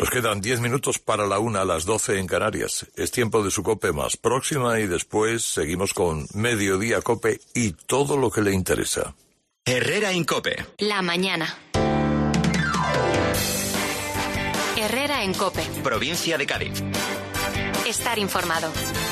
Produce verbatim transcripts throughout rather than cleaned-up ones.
Nos quedan diez minutos para la una, a las doce en Canarias. Es tiempo de su COPE más próxima y después seguimos con Mediodía COPE y todo lo que le interesa. Herrera en COPE. La mañana. Herrera en COPE. Provincia de Cádiz. Estar informado.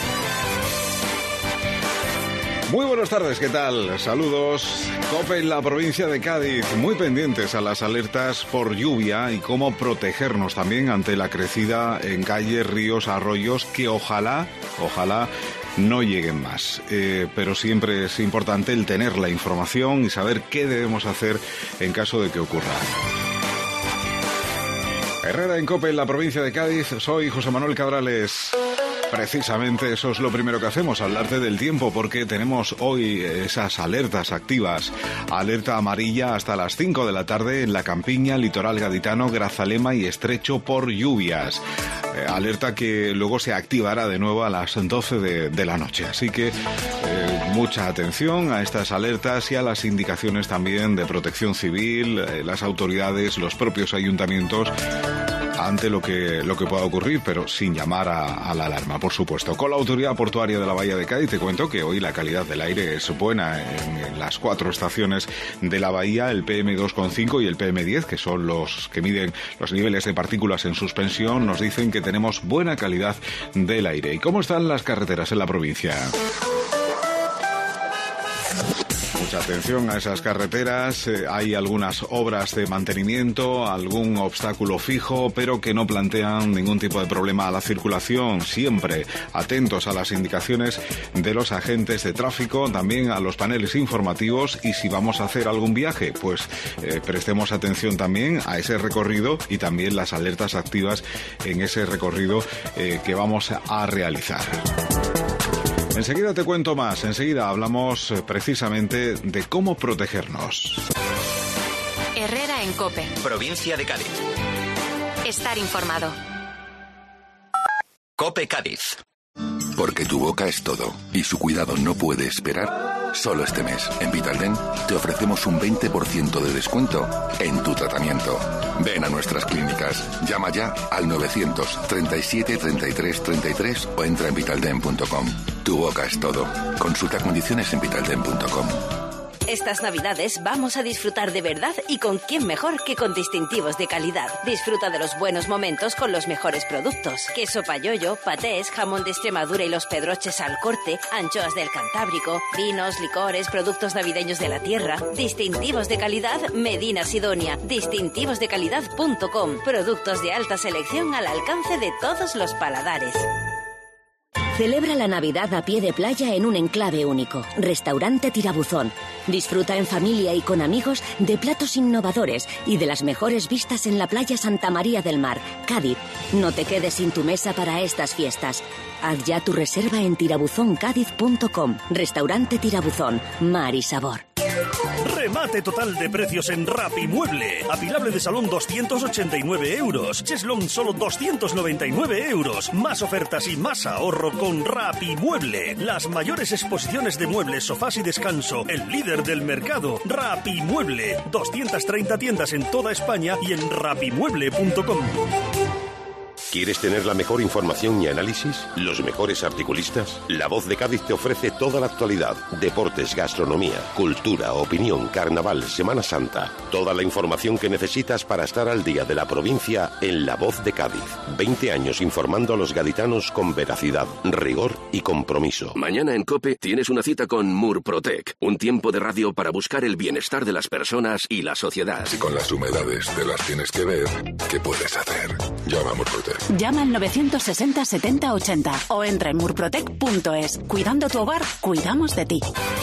Muy buenas tardes, ¿qué tal? Saludos. COPE en la provincia de Cádiz, muy pendientes a las alertas por lluvia y cómo protegernos también ante la crecida en calles, ríos, arroyos, que ojalá, ojalá no lleguen más. Eh, pero siempre es importante el tener la información y saber qué debemos hacer en caso de que ocurra. Herrera en COPE en la provincia de Cádiz, soy José Manuel Cabrales. Precisamente eso es lo primero que hacemos, hablarte del tiempo, porque tenemos hoy esas alertas activas. Alerta amarilla hasta las cinco de la tarde en la Campiña, Litoral Gaditano, Grazalema y Estrecho por lluvias. Eh, alerta que luego se activará de nuevo a las doce de, de la noche. Así que eh, mucha atención a estas alertas y a las indicaciones también de Protección Civil, eh, las autoridades, los propios ayuntamientos, ante lo que, lo que pueda ocurrir, pero sin llamar a, a la alarma, por supuesto. Con la Autoridad Portuaria de la Bahía de Cádiz te cuento que hoy la calidad del aire es buena en, en las cuatro estaciones de la bahía, el P M dos coma cinco y el P M diez, que son los que miden los niveles de partículas en suspensión, nos dicen que tenemos buena calidad del aire. ¿Y cómo están las carreteras en la provincia? Mucha atención a esas carreteras, eh, hay algunas obras de mantenimiento, algún obstáculo fijo, pero que no plantean ningún tipo de problema a la circulación. Siempre atentos a las indicaciones de los agentes de tráfico, también a los paneles informativos, y si vamos a hacer algún viaje, pues eh, prestemos atención también a ese recorrido y también las alertas activas en ese recorrido eh, que vamos a realizar. Enseguida te cuento más, enseguida hablamos precisamente de cómo protegernos. Herrera en COPE. Provincia de Cádiz. Estar informado. COPE Cádiz. Porque tu boca es todo y su cuidado no puede esperar. Solo este mes, en Vitaldent, te ofrecemos un veinte por ciento de descuento en tu tratamiento. Ven a nuestras clínicas, llama ya al novecientos treinta y siete treinta y tres treinta y tres o entra en vitaldent punto com. Tu boca es todo. Consulta condiciones en vitaldent punto com. Estas Navidades vamos a disfrutar de verdad y con quién mejor que con distintivos de calidad. Disfruta de los buenos momentos con los mejores productos. Queso payollo, patés, jamón de Extremadura y los pedroches al corte, anchoas del Cantábrico, vinos, licores, productos navideños de la tierra. Distintivos de calidad Medina Sidonia. distintivos de calidad punto com. Productos de alta selección al alcance de todos los paladares. Celebra la Navidad a pie de playa en un enclave único, Restaurante Tirabuzón. Disfruta en familia y con amigos de platos innovadores y de las mejores vistas en la playa Santa María del Mar, Cádiz. No te quedes sin tu mesa para estas fiestas. Haz ya tu reserva en tirabuzón cádiz punto com. Restaurante Tirabuzón, mar y sabor. Remate total de precios en Rapimueble. Apilable de salón doscientos ochenta y nueve euros. Cheslong solo doscientos noventa y nueve euros. Más ofertas y más ahorro con Rapimueble. Las mayores exposiciones de muebles, sofás y descanso. El líder del mercado. Rapimueble. doscientas treinta tiendas en toda España y en rapimueble punto com. ¿Quieres tener la mejor información y análisis? ¿Los mejores articulistas? La Voz de Cádiz te ofrece toda la actualidad. Deportes, gastronomía, cultura, opinión, carnaval, Semana Santa. Toda la información que necesitas para estar al día de la provincia en La Voz de Cádiz. veinte años informando a los gaditanos con veracidad, rigor y compromiso. Mañana en COPE tienes una cita con Murprotec. Un tiempo de radio para buscar el bienestar de las personas y la sociedad. Si con las humedades te las tienes que ver, ¿qué puedes hacer? Llama a Murprotec. Llama al novecientos sesenta setenta ochenta o entra en murprotec punto es. Cuidando tu hogar, cuidamos de ti.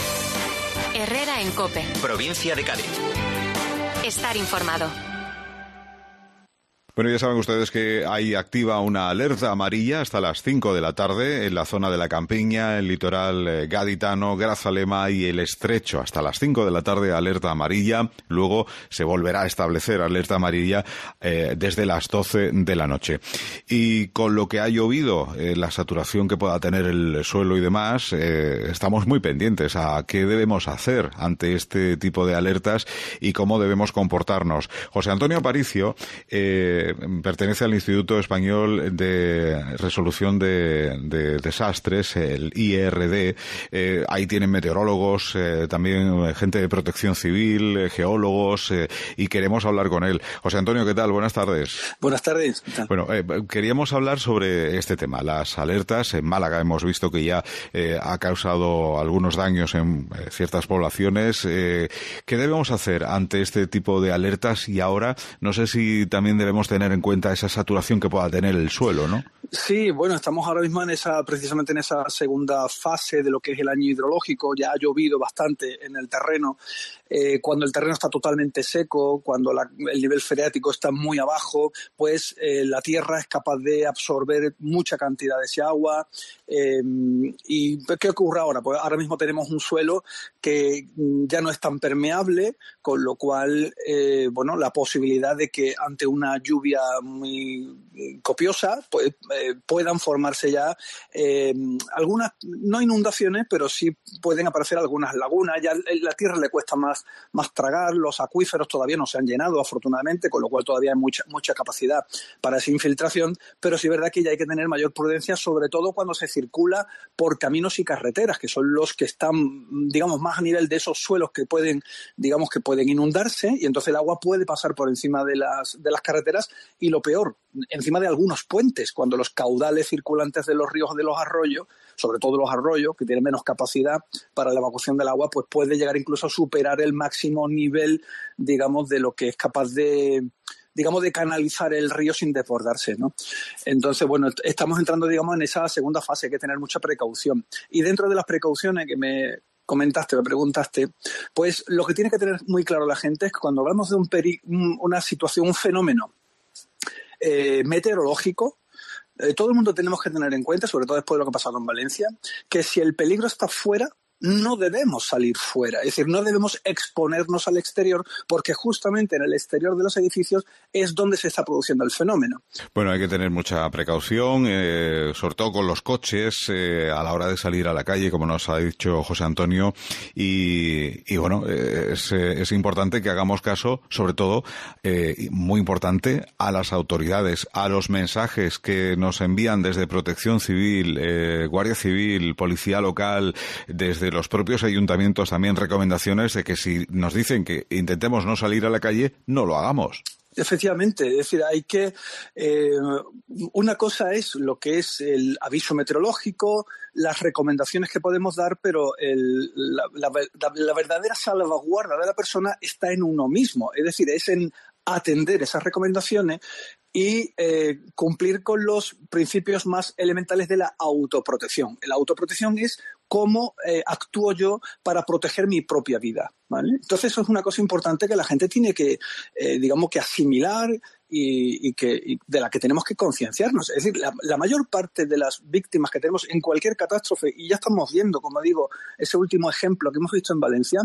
Herrera en COPE. Provincia de Cádiz. Estar informado. Bueno, ya saben ustedes que hay activa una alerta amarilla hasta las cinco de la tarde en la zona de la Campiña, el litoral eh, gaditano, Grazalema y el Estrecho. Hasta las cinco de la tarde alerta amarilla. Luego se volverá a establecer alerta amarilla eh, desde las doce de la noche. Y con lo que ha llovido, eh, la saturación que pueda tener el suelo y demás, eh, estamos muy pendientes a qué debemos hacer ante este tipo de alertas y cómo debemos comportarnos. José Antonio Aparicio, eh, eh, pertenece al Instituto Español de Resolución de, de Desastres, el I R D. Eh, ahí tienen meteorólogos, eh, también gente de protección civil, eh, geólogos, eh, y queremos hablar con él. José Antonio, ¿qué tal? Buenas tardes. Buenas tardes. ¿Qué tal? Bueno, eh, queríamos hablar sobre este tema, las alertas. En Málaga hemos visto que ya eh, ha causado algunos daños en eh, ciertas poblaciones. Eh, ¿Qué debemos hacer ante este tipo de alertas? Y ahora, no sé si también debemos tener en cuenta esa saturación que pueda tener el suelo, ¿no? Sí, bueno, estamos ahora mismo en esa, precisamente en esa segunda fase de lo que es el año hidrológico. Ya ha llovido bastante en el terreno. Eh, cuando el terreno está totalmente seco, cuando la, el nivel freático está muy abajo, pues eh, la tierra es capaz de absorber mucha cantidad de ese agua. Eh, ¿Y qué ocurre ahora? Pues ahora mismo tenemos un suelo que ya no es tan permeable, con lo cual, eh, bueno, la posibilidad de que ante una lluvia muy copiosa, pues eh, puedan formarse ya eh, algunas, no inundaciones, pero sí pueden aparecer algunas lagunas. Ya la tierra le cuesta más, más tragar, los acuíferos todavía no se han llenado, afortunadamente, con lo cual todavía hay mucha, mucha capacidad para esa infiltración, pero sí es verdad que ya hay que tener mayor prudencia, sobre todo cuando se circula por caminos y carreteras, que son los que están, digamos, más a nivel de esos suelos que pueden, digamos, que pueden inundarse, y entonces el agua puede pasar por encima de las, de las carreteras, y lo peor, encima de algunos puentes, cuando los caudales circulantes de los ríos o de los arroyos, sobre todo los arroyos, que tienen menos capacidad para la evacuación del agua, pues puede llegar incluso a superar el máximo nivel, digamos, de lo que es capaz de, digamos, de canalizar el río sin desbordarse, ¿no? Entonces, bueno, estamos entrando, digamos, en esa segunda fase, hay que tener mucha precaución. Y dentro de las precauciones que me comentaste, me preguntaste, pues lo que tiene que tener muy claro la gente es que cuando hablamos de un peri- una situación, un fenómeno eh, meteorológico, eh, todo el mundo tenemos que tener en cuenta, sobre todo después de lo que ha pasado en Valencia, que si el peligro está fuera, no debemos salir fuera, es decir, no debemos exponernos al exterior, porque justamente en el exterior de los edificios es donde se está produciendo el fenómeno. Bueno, hay que tener mucha precaución, eh, sobre todo con los coches, eh, a la hora de salir a la calle, como nos ha dicho José Antonio, y, y bueno, eh, es, es importante que hagamos caso, sobre todo, eh, muy importante, a las autoridades, a los mensajes que nos envían desde Protección Civil, eh, Guardia Civil, Policía Local, desde los propios ayuntamientos también recomendaciones de que si nos dicen que intentemos no salir a la calle, no lo hagamos. Efectivamente, es decir, hay que eh, una cosa es lo que es el aviso meteorológico, las recomendaciones que podemos dar, pero el, la, la, la verdadera salvaguarda de la persona está en uno mismo, es decir, es en atender esas recomendaciones y eh, cumplir con los principios más elementales de la autoprotección. La autoprotección es cómo eh, actúo yo para proteger mi propia vida, ¿vale? Entonces eso es una cosa importante que la gente tiene que, eh, digamos, que asimilar y, y, que, y de la que tenemos que concienciarnos. Es decir, la, la mayor parte de las víctimas que tenemos en cualquier catástrofe, y ya estamos viendo, como digo, ese último ejemplo que hemos visto en Valencia,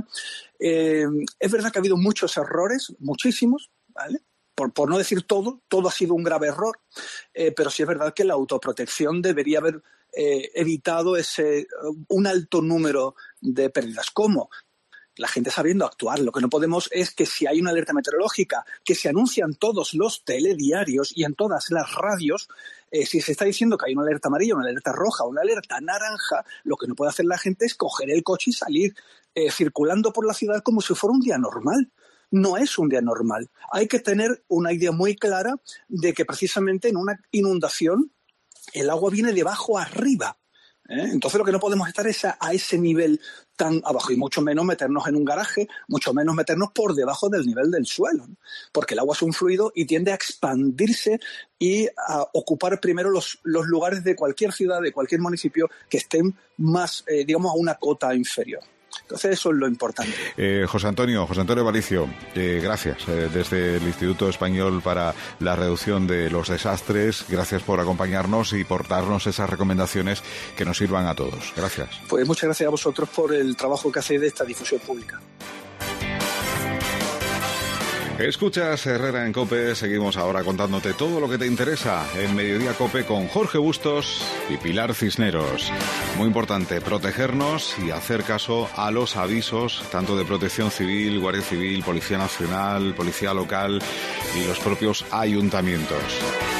eh, es verdad que ha habido muchos errores, muchísimos, ¿vale? Por, por no decir todo, todo ha sido un grave error, eh, pero sí es verdad que la autoprotección debería haber eh, evitado ese un alto número de pérdidas. ¿Cómo? La gente sabiendo actuar. Lo que no podemos es que si hay una alerta meteorológica que se anuncian todos los telediarios y en todas las radios, eh, si se está diciendo que hay una alerta amarilla, una alerta roja, una alerta naranja, lo que no puede hacer la gente es coger el coche y salir eh, circulando por la ciudad como si fuera un día normal. No es un día normal. Hay que tener una idea muy clara de que precisamente en una inundación el agua viene de abajo arriba. ¿eh? Entonces lo que no podemos estar es a, a ese nivel tan abajo, y mucho menos meternos en un garaje, mucho menos meternos por debajo del nivel del suelo, ¿no? Porque el agua es un fluido y tiende a expandirse y a ocupar primero los, los lugares de cualquier ciudad, de cualquier municipio que estén más, eh, digamos, a una cota inferior. Entonces eso es lo importante. Eh, José Antonio, José Antonio Valicio, eh, gracias eh, desde el Instituto Español para la Reducción de los Desastres. Gracias por acompañarnos y por darnos esas recomendaciones que nos sirvan a todos. Gracias. Pues muchas gracias a vosotros por el trabajo que hacéis de esta difusión pública. Escuchas Herrera en COPE, seguimos ahora contándote todo lo que te interesa en Mediodía COPE con Jorge Bustos y Pilar Cisneros. Muy importante, protegernos y hacer caso a los avisos, tanto de Protección Civil, Guardia Civil, Policía Nacional, Policía Local y los propios ayuntamientos.